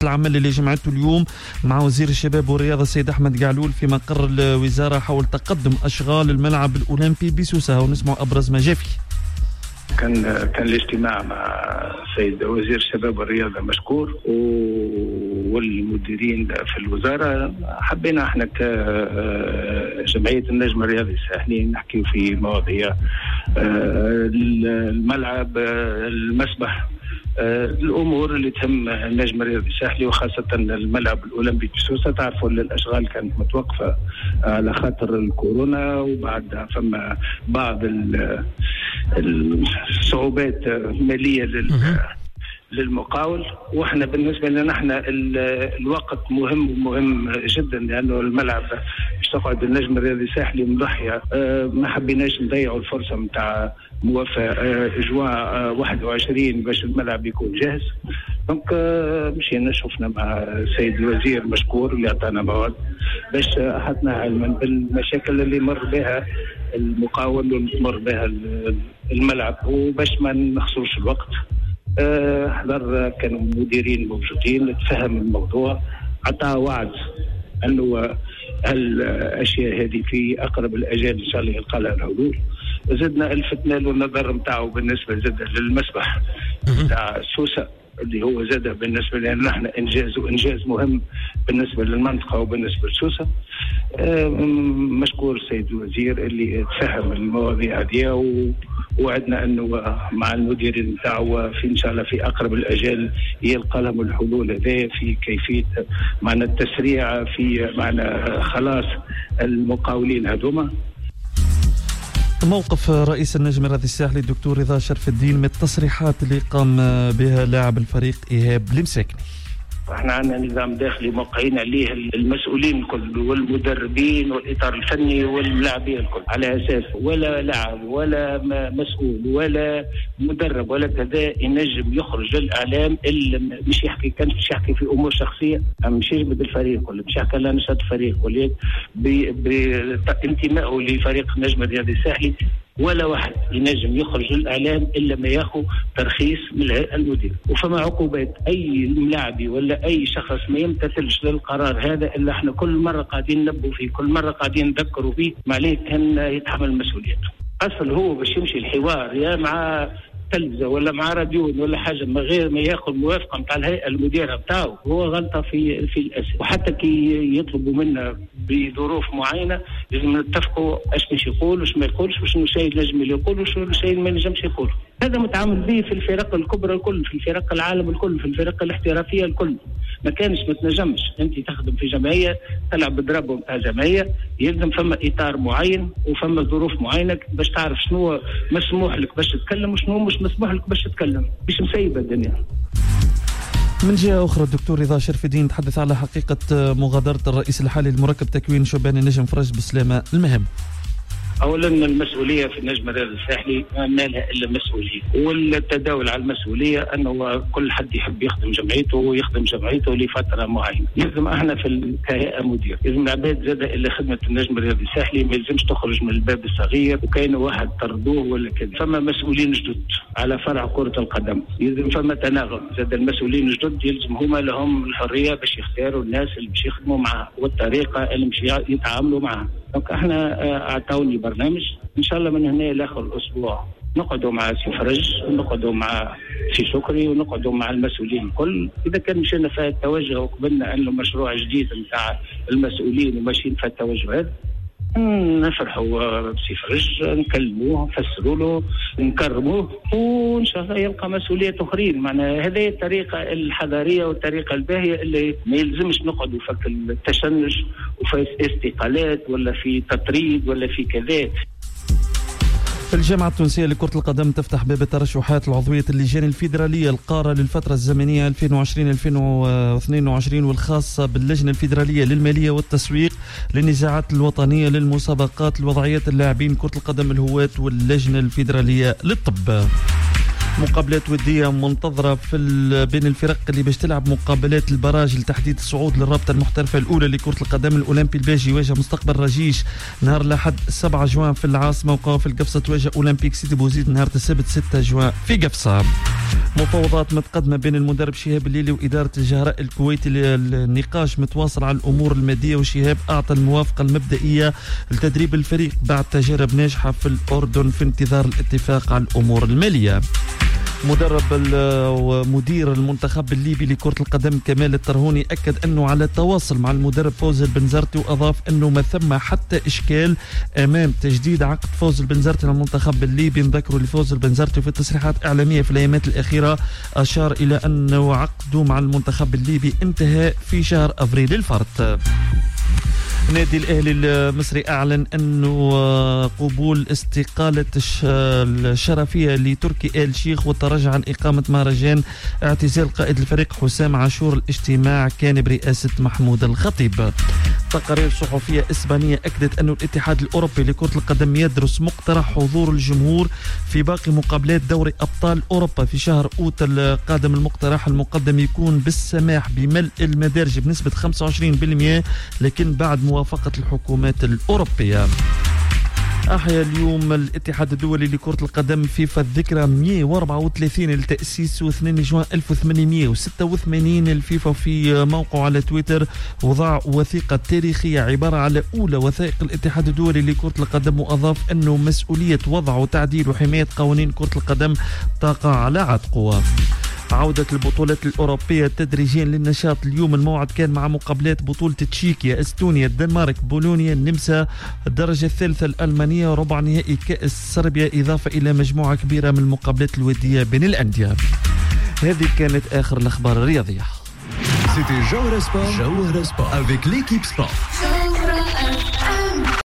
العمل اللي جمعته اليوم مع وزير الشباب والرياضة السيد أحمد قعلول في مقر الوزارة حول تقدم أشغال الملعب الأولمبي بسوسة، ونسمع أبرز ما جاء فيه. كان الاجتماع مع السيد وزير الشباب والرياضة مشكور والمديرين في الوزارة. حبينا احنا كجمعية النجم الرياضي الساحلي نحكي في مواضيع الملعب، المسبح، الامور اللي تهم النجم الرياضي الساحلي، وخاصه الملعب الاولمبي بسوسه. تعرفوا ان الاشغال كانت متوقفه على خاطر الكورونا، وبعد فما بعض الصعوبات الماليه للمقاول. واحنا بالنسبه لنا احنا الوقت مهم جدا، لانه الملعب باش تقعد النجم الرياضي الساحلي مضحيه. ما حبيناش نضيعوا الفرصه نتاع موافاه اجواء 21 باش الملعب يكون جاهز. دونك مشينا شفنا مع السيد الوزير مشكور اللي عطانا موعد باش احطنا علما بالمشاكل اللي مر بها المقاول ومر بها الملعب، وباش ما نخسروش الوقت. حضر كانوا مديرين موجودين، تفهم الموضوع، عطاه وعد انه الاشياء هذه في اقرب الاجال ان شاء الله يلقى لها الحلول. زدنا الفتنا له النظر نتاعو بالنسبه زاد للمسبح نتاع سوسه اللي هو زاد بالنسبه لنا نحن انجاز مهم بالنسبه للمنطقه وبالنسبه لسوسه. مشكور السيد الوزير اللي تفهم المواضيع هذه، ووعدنا انه مع المديرين نتاعو في ان شاء الله في اقرب الاجال يلقى لهم الحلول هذه في كيفيه معنا التسريع في معنا خلاص المقاولين هذوما. موقف رئيس النجم الرياضي الساحلي الدكتور رضا شرف الدين من التصريحات اللي قام بها لاعب الفريق إيهاب المساكني. احنا عندنا نظام داخلي موقعين عليه المسؤولين الكل والمدربين والاطار الفني واللاعبين الكل، على اساس ولا لاعب ولا مسؤول ولا مدرب ولا كذا ينجم يخرج للاعلام الا مش يحكي، كان مش يحكي في امور شخصيه، مش يجبد الفريق كله، مش يحكي لا نشاط الفريق كله بانتمائه لفريق النجم الرياضي الساحلي. ولا واحد ينجم يخرج للإعلام إلا ما ياخذ ترخيص من الهيئة المدير، وفما عقوبات أي لاعبي ولا أي شخص ما يمتثلش للقرار هذا إلا إحنا كل مرة قاعدين ننبهوا فيه، كل مرة قاعدين نذكروا فيه، ما عليه كان يتحمل مسؤوليته. أصل هو باش يمشي الحوار يا مع تلفزة ولا مع راديو ولا حاجة من غير ما ياخذ موافقة نتاع الهيئة المديرة بتاعه، هو غلطة في الأساس. وحتى كي يطلبوا منا بظروف معينة لازم نتفقوا ايش باش يقول واش ما يقولش، واش الشيء لازم يقول واش الشيء ما ينجمش يقول. هذا متعامل به في الفرق الكبرى الكل، في الفرق العالم الكل، في الفرق الاحترافية الكل. ما كانش ما تنجمش انت تخدم في جمعيه تلعب بالضرب نتاع جمعيه، يلزم فما اطار معين وفما ظروف معينه باش تعرف شنو مسموح لك باش تتكلم وشنو مش مسموح لك باش تتكلم، باش مسيبه الدنيا. من جهة أخرى الدكتور رضا شرف الدين تحدث على حقيقة مغادرة الرئيس الحالي لمركب تكوين شبان النجم فرج بسلامة المهم. اولا المسؤوليه في النجم الرياضي الساحلي ما لها الا مسؤوليه، والتداول على المسؤوليه انه كل حد يحب يخدم جمعيته ويخدم جمعيته لفتره معينه. يلزم احنا في كهيئه مدير يلزم العباد زاد اللي خدمه النجم الرياضي الساحلي ما يلزمش تخرج من الباب الصغير وكاين واحد طردوه ولا كذا. فما مسؤولين جدد على فرع كره القدم، يلزم فما تناغم زاد المسؤولين الجدد يلزم هما لهم الحريه باش يختاروا الناس اللي باش يخدموا معها والطريقه اللي باش يتعاملوا معها. دونك احنا اعطوني برنامج ان شاء الله من هنا لاخر الاسبوع نقعدوا مع سي فرج ونقعدوا مع سي شكري ونقعدوا مع المسؤولين الكل. اذا كان مشينا في التوجه وقبلنا انه مشروع جديد نتاع المسؤولين وماشيين في التوجه هذا، نفرحوا بسي فرج، نكلموه نفسروا له نكرموه وان شاء الله يلقى مسؤوليات اخرين. معناها هذه الطريقه الحضاريه والطريقه الباهيه اللي ما يلزمش نقعدوا في التشنج وفي استقالات ولا في تطريد ولا في كذا. الجامعة التونسية لكرة القدم تفتح باب الترشحات العضوية اللجان الفيدرالية القارة للفترة الزمنية 2020-2022 والخاصة باللجنة الفيدرالية للمالية والتسويق للنزاعات الوطنية للمسابقات الوضعية اللاعبين كرة القدم الهواة واللجنة الفيدرالية للطب. مقابلات ودية منتظرة بين الفرق اللي باش تلعب مقابلات البراج لتحديد الصعود للرابطة المحترفة الأولى لكرة القدم. الأولمبي الباجي يواجه مستقبل رجيش نهار الأحد 7 جوان في العاصمة، وقوافل قفصة تواجه أولمبيك سيدي بوزيد نهار السبت 6 جوان في قفصة. مفاوضات متقدمة بين المدرب شهاب الليلي وإدارة الجهراء الكويتي. النقاش متواصل على الأمور المادية، وشهاب أعطى الموافقة المبدئية لتدريب الفريق بعد تجارب ناجحة في الأردن في انتظار الاتفاق على الأمور المالية. مدرب ومدير المنتخب الليبي لكرة القدم كمال الترهوني أكد أنه على تواصل مع المدرب فوز البنزرتي، وأضاف أنه ما ثم حتى إشكال أمام تجديد عقد فوز البنزرتي للمنتخب الليبي. نذكروا لفوز البنزرتي في تصريحات إعلامية في الأيامات الأخيرة أشار إلى أنه عقده مع المنتخب الليبي انتهى في شهر أفريل الفارط. نادي الأهلي المصري أعلن أنه قبول استقالة الشرفية لتركي آل شيخ والتراجع عن إقامة مهرجان اعتزال قائد الفريق حسام عاشور. الاجتماع كان برئاسة محمود الخطيب. تقارير صحفية إسبانية أكدت أن الاتحاد الأوروبي لكرة القدم يدرس مقترح حضور الجمهور في باقي مقابلات دوري أبطال أوروبا في شهر أوت القادم. المقترح المقدم يكون بالسماح بملء المدارج بنسبة 25%، لكن بعد موافقة الحكومات الأوروبية. أحيا اليوم الاتحاد الدولي لكرة القدم فيفا الذكرى 134 لتأسيسه 2 جوان 1886. الفيفا في موقعه على تويتر وضع وثيقة تاريخية عبارة على أولى وثائق الاتحاد الدولي لكرة القدم، وأضاف أنه مسؤولية وضع وتعديل وحماية قوانين كرة القدم تقع على عاتقه. عودة البطولات الأوروبية تدريجيا للنشاط. اليوم الموعد كان مع مقابلات بطولة تشيكيا، استونيا، الدنمارك، بولونيا، النمسا، الدرجة الثالثة الألمانية، وربع نهائي كأس صربيا، إضافة إلى مجموعة كبيرة من المقابلات الودية بين الأندية. هذه كانت آخر الأخبار الرياضية. C'était Jawahara Sport avec l'équipe sport.